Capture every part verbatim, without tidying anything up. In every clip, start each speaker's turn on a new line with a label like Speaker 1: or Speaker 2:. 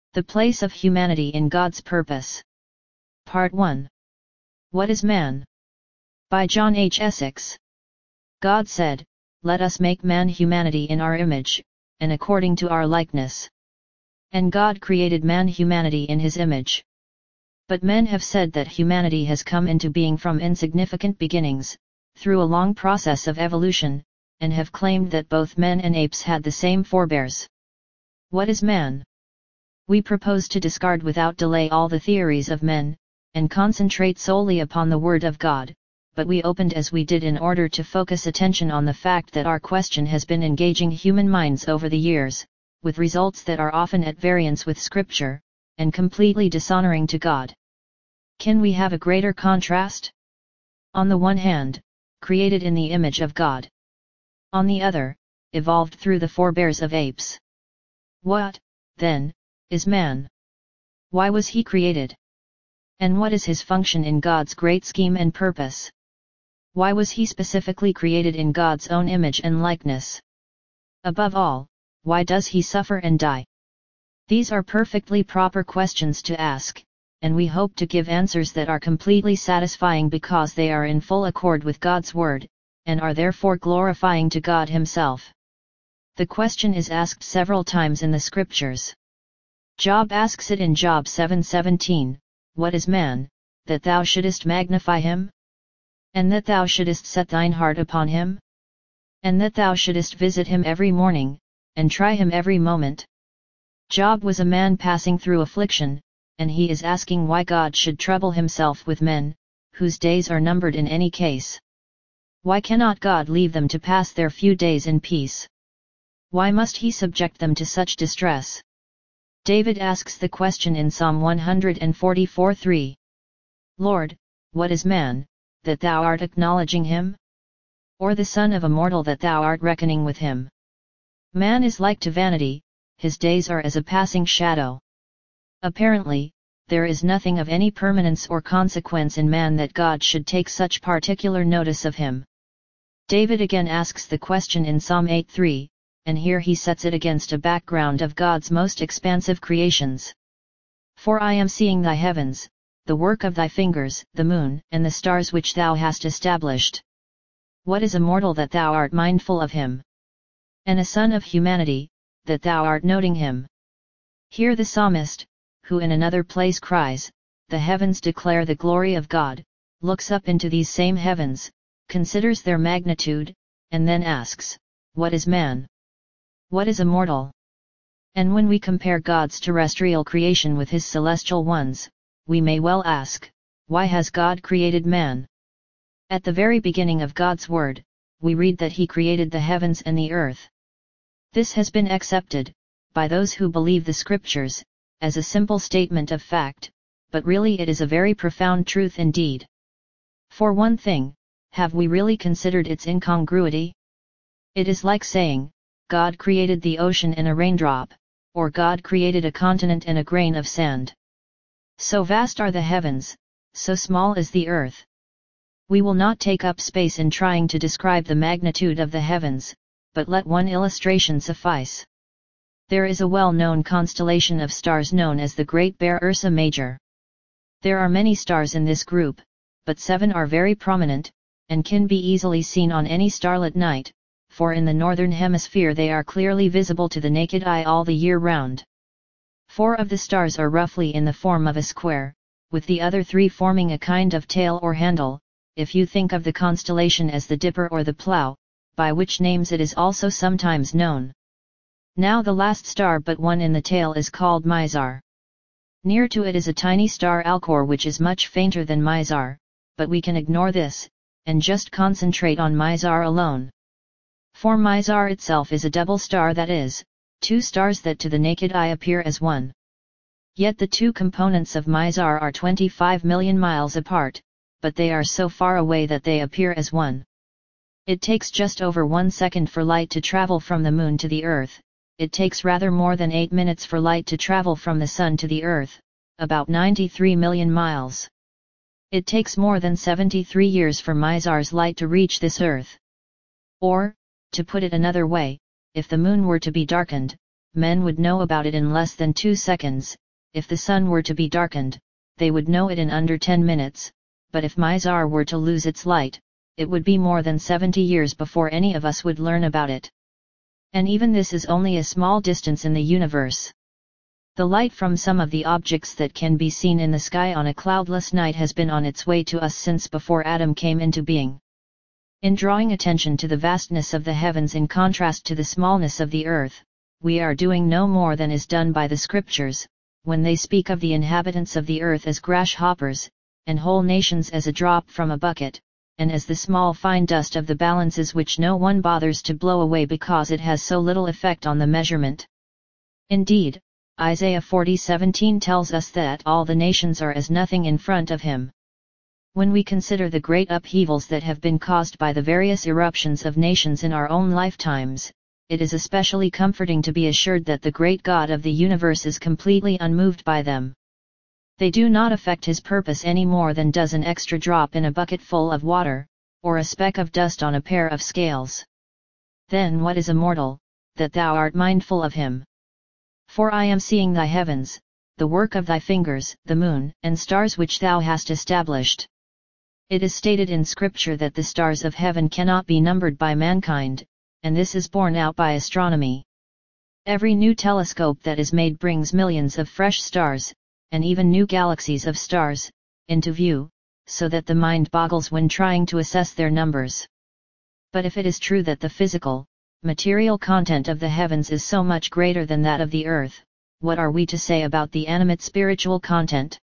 Speaker 1: The place of humanity in God's purpose. Part one. What is man? By John H. Essex. God said, "Let us make man humanity in our image, and according to our likeness." And God created man humanity in his image. But men have said that humanity has come into being from insignificant beginnings, through a long process of evolution, and have claimed that both men and apes had the same forebears. What is man? We propose to discard without delay all the theories of men, and concentrate solely upon the Word of God, but we opened as we did in order to focus attention on the fact that our question has been engaging human minds over the years, with results that are often at variance with Scripture, and completely dishonoring to God. Can we have a greater contrast? On the one hand, created in the image of God. On the other, evolved through the forebears of apes. What, then, is man? Why was he created? And what is his function in God's great scheme and purpose? Why was he specifically created in God's own image and likeness? Above all, why does he suffer and die? These are perfectly proper questions to ask, and we hope to give answers that are completely satisfying because they are in full accord with God's Word, and are therefore glorifying to God Himself. The question is asked several times in the Scriptures. Job asks it in Job seven seventeen, "What is man, that thou shouldest magnify him? And that thou shouldest set thine heart upon him? And that thou shouldest visit him every morning, and try him every moment?" Job was a man passing through affliction, and he is asking why God should trouble himself with men, whose days are numbered in any case. Why cannot God leave them to pass their few days in peace? Why must he subject them to such distress? David asks the question in Psalm one forty-four three. "Lord, what is man, that thou art acknowledging him? Or the son of a mortal that thou art reckoning with him? Man is like to vanity, his days are as a passing shadow." Apparently, there is nothing of any permanence or consequence in man that God should take such particular notice of him. David again asks the question in Psalm eight three, and here he sets it against a background of God's most expansive creations. "For I am seeing thy heavens, the work of thy fingers, the moon, and the stars which thou hast established. What is a mortal that thou art mindful of him? And a son of humanity, that thou art noting him?" Here the psalmist, who in another place cries, "The heavens declare the glory of God," looks up into these same heavens, considers their magnitude, and then asks, "What is man? What is a mortal?" And when we compare God's terrestrial creation with His celestial ones, we may well ask, why has God created man? At the very beginning of God's Word, we read that He created the heavens and the earth. This has been accepted, by those who believe the Scriptures, as a simple statement of fact, but really it is a very profound truth indeed. For one thing, have we really considered its incongruity? It is like saying, God created the ocean and a raindrop, or God created a continent and a grain of sand. So vast are the heavens, so small is the earth. We will not take up space in trying to describe the magnitude of the heavens, but let one illustration suffice. There is a well-known constellation of stars known as the Great Bear Ursa Major. There are many stars in this group, but seven are very prominent, and can be easily seen on any starlit night, for in the northern hemisphere they are clearly visible to the naked eye all the year round. Four of the stars are roughly in the form of a square, with the other three forming a kind of tail or handle, if you think of the constellation as the Dipper or the Plough, by which names it is also sometimes known. Now the last star but one in the tail is called Mizar. Near to it is a tiny star Alcor which is much fainter than Mizar, but we can ignore this, and just concentrate on Mizar alone. For Mizar itself is a double star, that is, two stars that to the naked eye appear as one. Yet the two components of Mizar are twenty-five million miles apart, but they are so far away that they appear as one. It takes just over one second for light to travel from the Moon to the Earth. It takes rather more than eight minutes for light to travel from the Sun to the Earth, about ninety-three million miles. It takes more than seventy-three years for Mizar's light to reach this Earth. Or, to put it another way, if the Moon were to be darkened, men would know about it in less than two seconds. If the sun were to be darkened, they would know it in under ten minutes, but if Mizar were to lose its light, it would be more than seventy years before any of us would learn about it. And even this is only a small distance in the universe. The light from some of the objects that can be seen in the sky on a cloudless night has been on its way to us since before Adam came into being. In drawing attention to the vastness of the heavens in contrast to the smallness of the earth, we are doing no more than is done by the scriptures, when they speak of the inhabitants of the earth as grasshoppers, and whole nations as a drop from a bucket, and as the small fine dust of the balances which no one bothers to blow away because it has so little effect on the measurement. Indeed, Isaiah forty seventeen tells us that all the nations are as nothing in front of him. When we consider the great upheavals that have been caused by the various eruptions of nations in our own lifetimes, it is especially comforting to be assured that the great God of the universe is completely unmoved by them. They do not affect his purpose any more than does an extra drop in a bucket full of water, or a speck of dust on a pair of scales. Then what is a mortal, that thou art mindful of him? For I am seeing thy heavens, the work of thy fingers, the moon, and stars which thou hast established. It is stated in Scripture that the stars of heaven cannot be numbered by mankind, and this is borne out by astronomy. Every new telescope that is made brings millions of fresh stars, and even new galaxies of stars, into view, so that the mind boggles when trying to assess their numbers. But if it is true that the physical, material content of the heavens is so much greater than that of the earth, what are we to say about the animate spiritual content?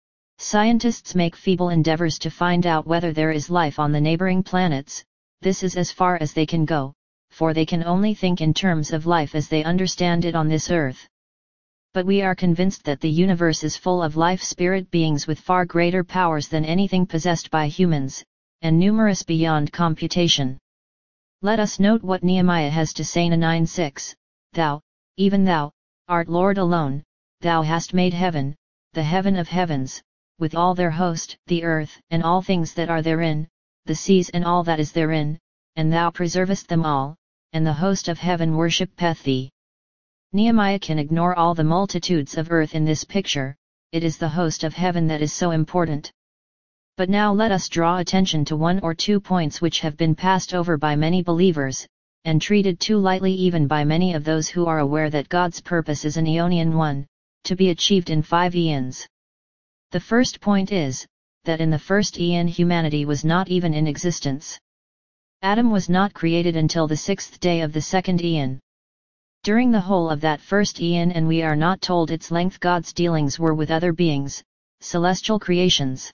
Speaker 1: Scientists make feeble endeavors to find out whether there is life on the neighboring planets. This is as far as they can go, for they can only think in terms of life as they understand it on this earth. But we are convinced that the universe is full of life-spirit beings with far greater powers than anything possessed by humans, and numerous beyond computation. Let us note what Nehemiah has to say in nine six, Thou, even thou, art Lord alone, thou hast made heaven, the heaven of heavens, with all their host, the earth, and all things that are therein, the seas and all that is therein, and thou preservest them all, and the host of heaven worshipeth thee. Nehemiah can ignore all the multitudes of earth in this picture, it is the host of heaven that is so important. But now let us draw attention to one or two points which have been passed over by many believers, and treated too lightly even by many of those who are aware that God's purpose is an aeonian one, to be achieved in five eons. The first point is, that in the first eon humanity was not even in existence. Adam was not created until the sixth day of the second eon. During the whole of that first eon, and we are not told its length, God's dealings were with other beings, celestial creations.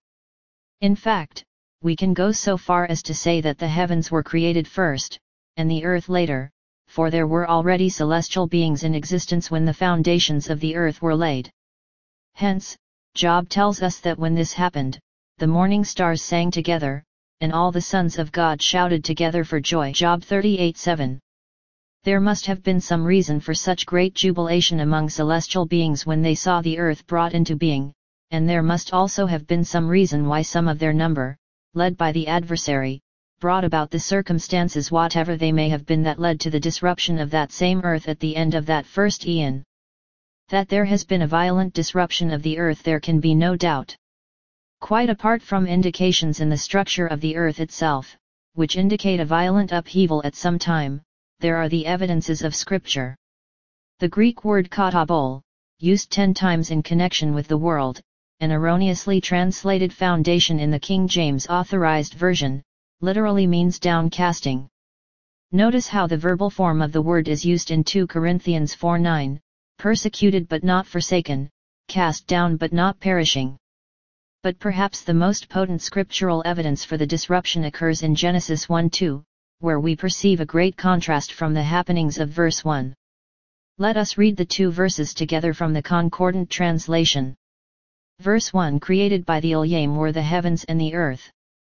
Speaker 1: In fact, we can go so far as to say that the heavens were created first, and the earth later, for there were already celestial beings in existence when the foundations of the earth were laid. Hence, Job tells us that when this happened, the morning stars sang together, and all the sons of God shouted together for joy. Job thirty-eight seven. There must have been some reason for such great jubilation among celestial beings when they saw the earth brought into being, and there must also have been some reason why some of their number, led by the adversary, brought about the circumstances whatever they may have been that led to the disruption of that same earth at the end of that first eon. That there has been a violent disruption of the earth there can be no doubt. Quite apart from indications in the structure of the earth itself, which indicate a violent upheaval at some time, there are the evidences of Scripture. The Greek word katabol, used ten times in connection with the world, an erroneously translated foundation in the King James Authorized Version, literally means downcasting. Notice how the verbal form of the word is used in two Corinthians four nine, persecuted but not forsaken, cast down but not perishing. But perhaps the most potent scriptural evidence for the disruption occurs in Genesis one two, where we perceive a great contrast from the happenings of verse one. Let us read the two verses together from the Concordant translation. Verse one, created by the Elohim were the heavens and the earth.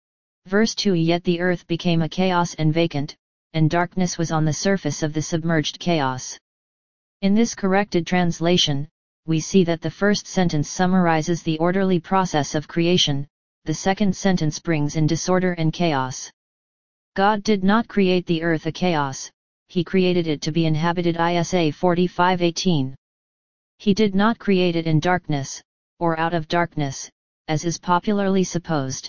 Speaker 1: Verse two, yet the earth became a chaos and vacant, and darkness was on the surface of the submerged chaos. In this corrected translation, we see that the first sentence summarizes the orderly process of creation, the second sentence brings in disorder and chaos. God did not create the earth a chaos, he created it to be inhabited. Isaiah forty-five eighteen. He did not create it in darkness, or out of darkness, as is popularly supposed.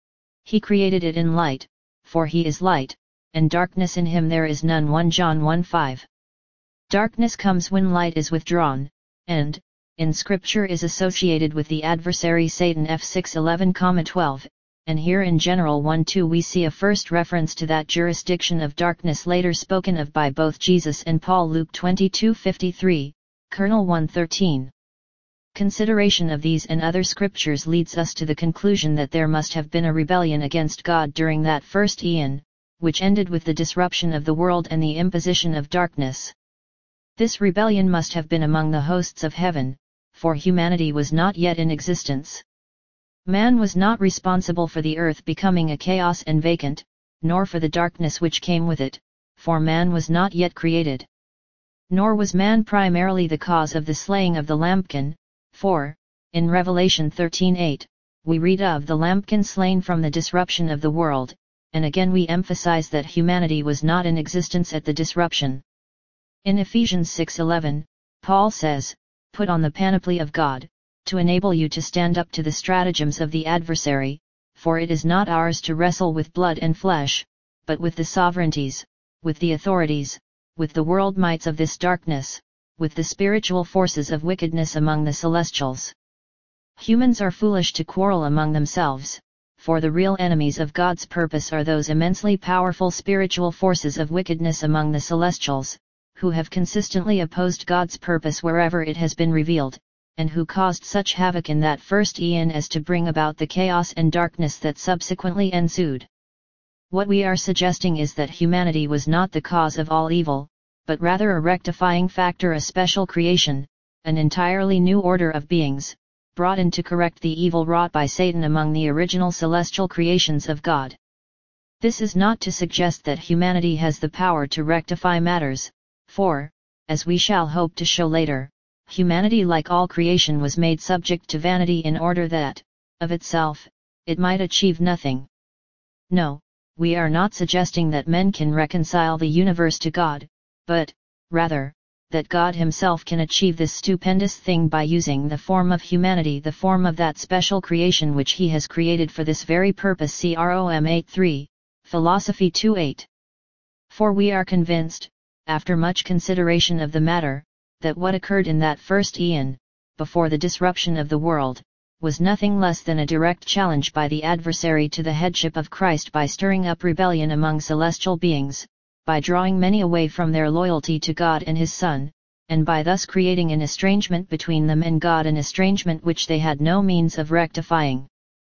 Speaker 1: He created it in light, for he is light, and darkness in him there is none. First John one five. Darkness comes when light is withdrawn, and, in Scripture, is associated with the adversary Satan. F six eleven twelve, and here in general one two we see a first reference to that jurisdiction of darkness later spoken of by both Jesus and Paul. Luke twenty-two fifty-three, Colonel one thirteen. Consideration of these and other scriptures leads us to the conclusion that there must have been a rebellion against God during that first eon, which ended with the disruption of the world and the imposition of darkness. This rebellion must have been among the hosts of heaven, for humanity was not yet in existence. Man was not responsible for the earth becoming a chaos and vacant, nor for the darkness which came with it, for man was not yet created. Nor was man primarily the cause of the slaying of the lambkin, for, in Revelation thirteen eight, we read of the lambkin slain from the disruption of the world, and again we emphasize that humanity was not in existence at the disruption. In Ephesians six eleven, Paul says, "Put on the panoply of God, to enable you to stand up to the stratagems of the adversary, for it is not ours to wrestle with blood and flesh, but with the sovereignties, with the authorities, with the world mights of this darkness, with the spiritual forces of wickedness among the celestials." Humans are foolish to quarrel among themselves, for the real enemies of God's purpose are those immensely powerful spiritual forces of wickedness among the celestials, who have consistently opposed God's purpose wherever it has been revealed, and who caused such havoc in that first eon as to bring about the chaos and darkness that subsequently ensued. What we are suggesting is that humanity was not the cause of all evil, but rather a rectifying factor, a special creation, an entirely new order of beings, brought in to correct the evil wrought by Satan among the original celestial creations of God. This is not to suggest that humanity has the power to rectify matters, for, as we shall hope to show later, humanity, like all creation, was made subject to vanity in order that, of itself, it might achieve nothing. No, we are not suggesting that men can reconcile the universe to God, but, rather, that God himself can achieve this stupendous thing by using the form of humanity, the form of that special creation which he has created for this very purpose. See Rom eight three, Philosophy two eight. For we are convinced, after much consideration of the matter, that what occurred in that first eon, before the disruption of the world, was nothing less than a direct challenge by the adversary to the headship of Christ by stirring up rebellion among celestial beings, by drawing many away from their loyalty to God and His Son, and by thus creating an estrangement between them and God, an estrangement which they had no means of rectifying.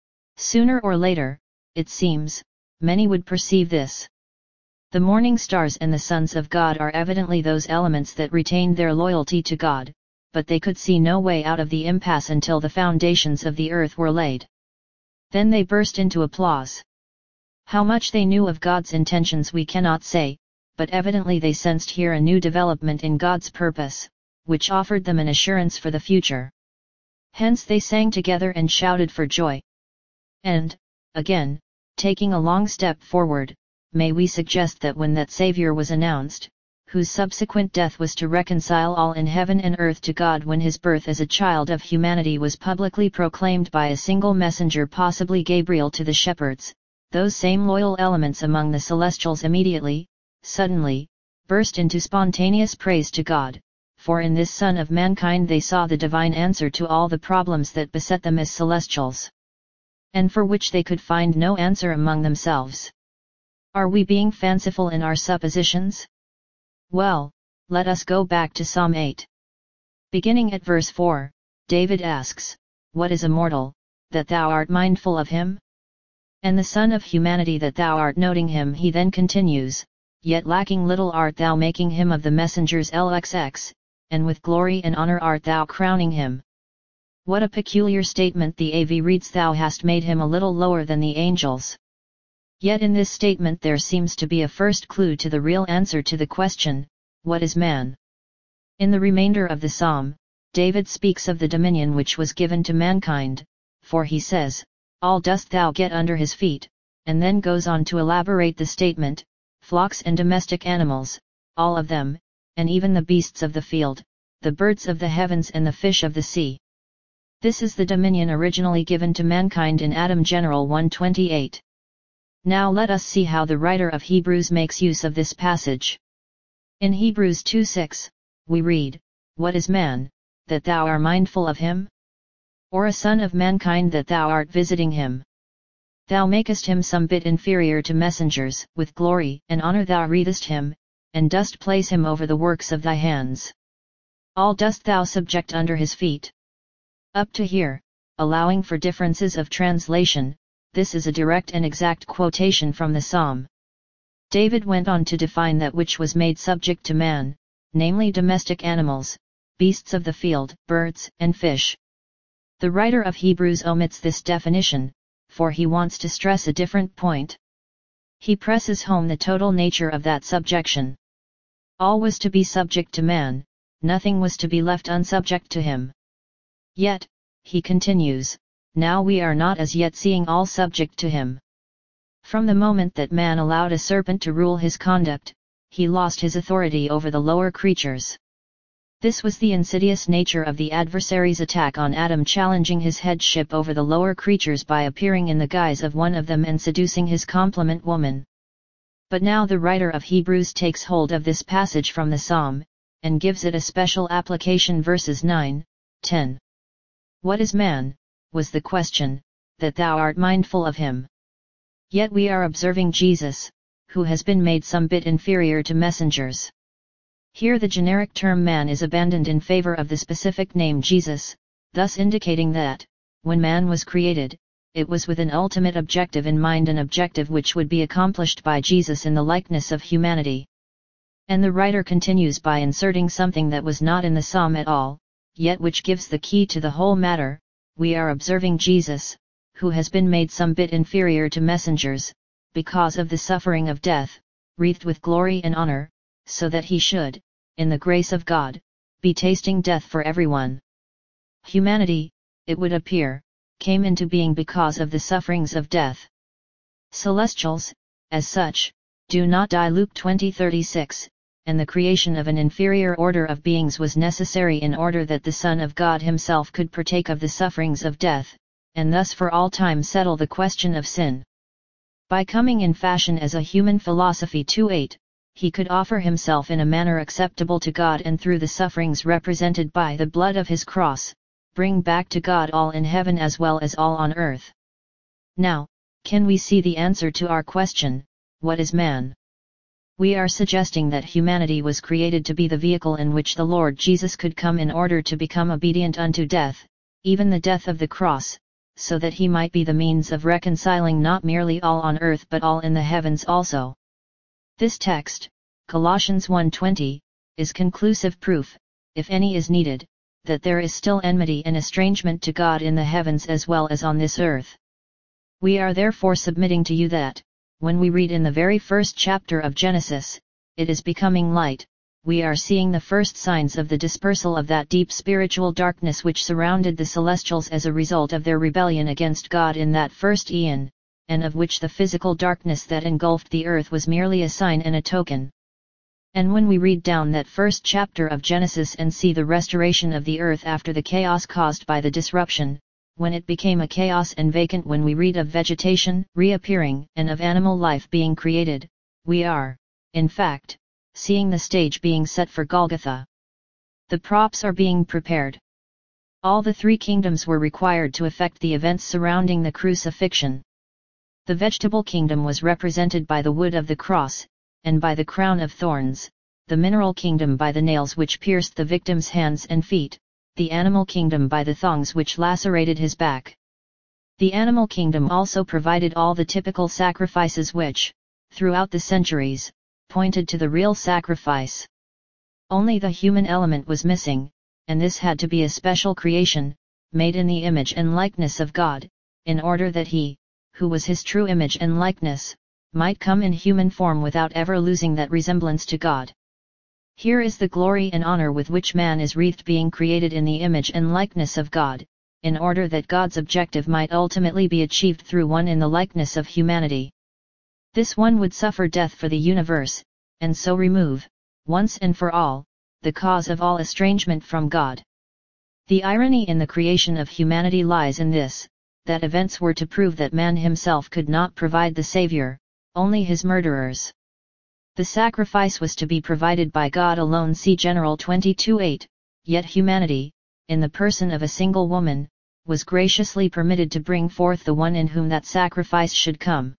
Speaker 1: Sooner or later, it seems, many would perceive this. The morning stars and the sons of God are evidently those elements that retained their loyalty to God, but they could see no way out of the impasse until the foundations of the earth were laid. Then they burst into applause. How much they knew of God's intentions we cannot say, but evidently they sensed here a new development in God's purpose, which offered them an assurance for the future. Hence they sang together and shouted for joy. And, again, taking a long step forward, may we suggest that when that Savior was announced, whose subsequent death was to reconcile all in heaven and earth to God, when his birth as a child of humanity was publicly proclaimed by a single messenger, possibly Gabriel, to the shepherds, those same loyal elements among the celestials immediately, suddenly, burst into spontaneous praise to God, for in this Son of mankind they saw the divine answer to all the problems that beset them as celestials, and for which they could find no answer among themselves. Are we being fanciful in our suppositions? Well, let us go back to Psalm eight. Beginning at verse four, David asks, "What is a mortal, that thou art mindful of him? And the Son of humanity, that thou art noting him?" He then continues, "Yet lacking little art thou making him of the messengers L X X, and with glory and honor art thou crowning him." What a peculiar statement. The A V reads, "Thou hast made him a little lower than the angels." Yet in this statement there seems to be a first clue to the real answer to the question, what is man? In the remainder of the psalm, David speaks of the dominion which was given to mankind, for he says, "All dost thou get under his feet," and then goes on to elaborate the statement, "flocks and domestic animals, all of them, and even the beasts of the field, the birds of the heavens and the fish of the sea. This is the dominion originally given to mankind in Adam General one twenty-eight. Now let us see how the writer of Hebrews makes use of this passage. In Hebrews two six, we read, "What is man, that thou art mindful of him? Or a son of mankind that thou art visiting him? Thou makest him some bit inferior to messengers, with glory and honor thou wreathest him, and dost place him over the works of thy hands. All dost thou subject under his feet." Up to here, allowing for differences of translation, this is a direct and exact quotation from the Psalm. David went on to define that which was made subject to man, namely domestic animals, beasts of the field, birds, and fish. The writer of Hebrews omits this definition, for he wants to stress a different point. He presses home the total nature of that subjection. All was to be subject to man, nothing was to be left unsubject to him. Yet, he continues, now we are not as yet seeing all subject to him. From the moment that man allowed a serpent to rule his conduct, he lost his authority over the lower creatures. This was the insidious nature of the adversary's attack on Adam, challenging his headship over the lower creatures by appearing in the guise of one of them and seducing his complement woman. But now the writer of Hebrews takes hold of this passage from the Psalm, and gives it a special application. Verses nine, ten. What is man, was the question, that thou art mindful of him? Yet we are observing Jesus, who has been made some bit inferior to messengers. Here the generic term man is abandoned in favor of the specific name Jesus, thus indicating that, when man was created, it was with an ultimate objective in mind, an objective which would be accomplished by Jesus in the likeness of humanity. And the writer continues by inserting something that was not in the Psalm at all, yet which gives the key to the whole matter. We are observing Jesus, who has been made some bit inferior to messengers, because of the suffering of death, wreathed with glory and honor, so that he should, in the grace of God, be tasting death for everyone. Humanity, it would appear, came into being because of the sufferings of death. Celestials, as such, do not die. Luke twenty thirty-six, and the creation of an inferior order of beings was necessary in order that the Son of God himself could partake of the sufferings of death, and thus for all time settle the question of sin. By coming in fashion as a human philosophy two eight, he could offer himself in a manner acceptable to God, and through the sufferings represented by the blood of his cross, bring back to God all in heaven as well as all on earth. Now, can we see the answer to our question, what is man? We are suggesting that humanity was created to be the vehicle in which the Lord Jesus could come in order to become obedient unto death, even the death of the cross, so that he might be the means of reconciling not merely all on earth but all in the heavens also. This text, Colossians one twenty, is conclusive proof, if any is needed, that there is still enmity and estrangement to God in the heavens as well as on this earth. We are therefore submitting to you that, when we read in the very first chapter of Genesis, it is becoming light, we are seeing the first signs of the dispersal of that deep spiritual darkness which surrounded the celestials as a result of their rebellion against God in that first eon, and of which the physical darkness that engulfed the earth was merely a sign and a token. And when we read down that first chapter of Genesis and see the restoration of the earth after the chaos caused by the disruption, when it became a chaos and vacant, when we read of vegetation reappearing and of animal life being created, we are, in fact, seeing the stage being set for Golgotha. The props are being prepared. All the three kingdoms were required to effect the events surrounding the crucifixion. The vegetable kingdom was represented by the wood of the cross, and by the crown of thorns, the mineral kingdom by the nails which pierced the victim's hands and feet, the animal kingdom by the thongs which lacerated his back. The animal kingdom also provided all the typical sacrifices which, throughout the centuries, pointed to the real sacrifice. Only the human element was missing, and this had to be a special creation, made in the image and likeness of God, in order that he, who was his true image and likeness, might come in human form without ever losing that resemblance to God. Here is the glory and honor with which man is wreathed, being created in the image and likeness of God, in order that God's objective might ultimately be achieved through one in the likeness of humanity. This one would suffer death for the universe, and so remove, once and for all, the cause of all estrangement from God. The irony in the creation of humanity lies in this, that events were to prove that man himself could not provide the Savior, only his murderers. The sacrifice was to be provided by God alone, see General twenty-two eight, yet humanity, in the person of a single woman, was graciously permitted to bring forth the one in whom that sacrifice should come.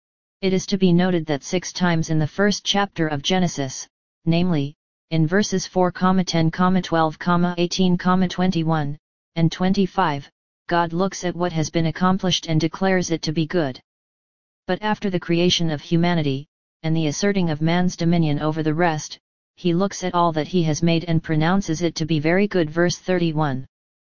Speaker 1: It is to be noted that six times in the first chapter of Genesis, namely, in verses four, ten, twelve, eighteen, twenty-one, and twenty-five, God looks at what has been accomplished and declares it to be good. But after the creation of humanity, and the asserting of man's dominion over the rest, he looks at all that he has made and pronounces it to be very good. Verse thirty-one.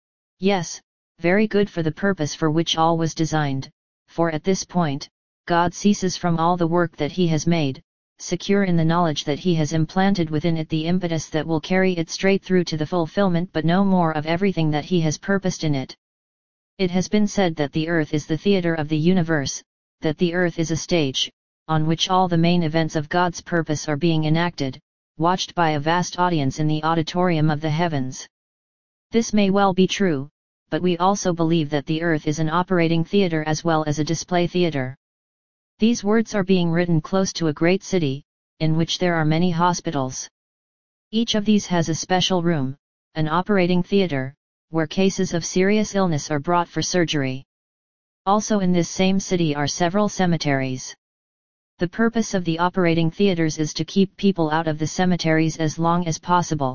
Speaker 1: Yes, very good for the purpose for which all was designed, for at this point, God ceases from all the work that he has made, secure in the knowledge that he has implanted within it the impetus that will carry it straight through to the fulfillment, but no more of everything that he has purposed in it. It has been said that the earth is the theater of the universe, that the earth is a stage, on which all the main events of God's purpose are being enacted, watched by a vast audience in the auditorium of the heavens. This may well be true, but we also believe that the earth is an operating theater as well as a display theater. These words are being written close to a great city, in which there are many hospitals. Each of these has a special room, an operating theater, where cases of serious illness are brought for surgery. Also in this same city are several cemeteries. The purpose of the operating theaters is to keep people out of the cemeteries as long as possible.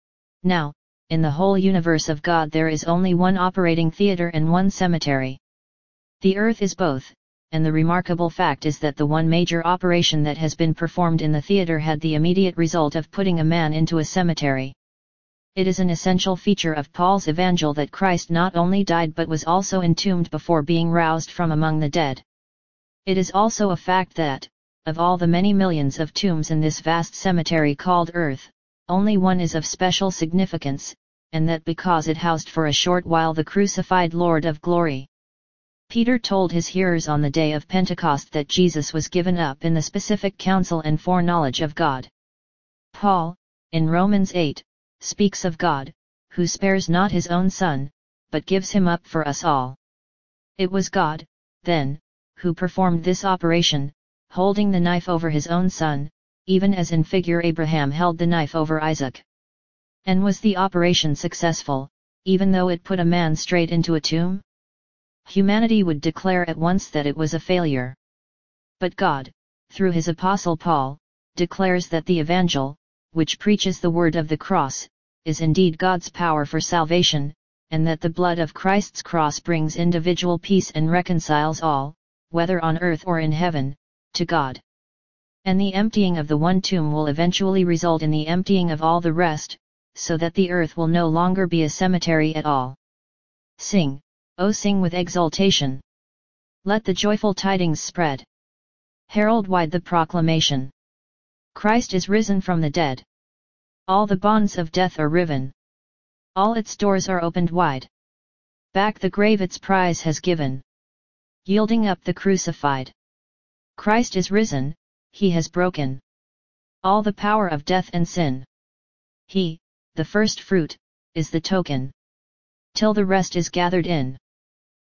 Speaker 1: Now, in the whole universe of God there is only one operating theater and one cemetery. The earth is both, and the remarkable fact is that the one major operation that has been performed in the theater had the immediate result of putting a man into a cemetery. It is an essential feature of Paul's evangel that Christ not only died but was also entombed before being roused from among the dead. It is also a fact that, of all the many millions of tombs in this vast cemetery called earth, only one is of special significance, and that because it housed for a short while the crucified Lord of glory. Peter told his hearers on the day of Pentecost that Jesus was given up in the specific counsel and foreknowledge of God. Paul, in Romans eight, speaks of God, who spares not his own Son, but gives him up for us all. It was God, then, who performed this operation, holding the knife over his own Son, even as in figure Abraham held the knife over Isaac. And was the operation successful, even though it put a man straight into a tomb? Humanity would declare at once that it was a failure. But God, through his apostle Paul, declares that the evangel, which preaches the word of the cross, is indeed God's power for salvation, and that the blood of Christ's cross brings individual peace and reconciles all, whether on earth or in heaven, to God. And the emptying of the one tomb will eventually result in the emptying of all the rest, so that the earth will no longer be a cemetery at all. Sing, O sing with exultation! Let the joyful tidings spread. Herald wide the proclamation. Christ is risen from the dead. All the bonds of death are riven. All its doors are opened wide. Back the grave its prize has given, yielding up the crucified. Christ is risen, he has broken all the power of death and sin. He, the first fruit, is the token, till the rest is gathered in.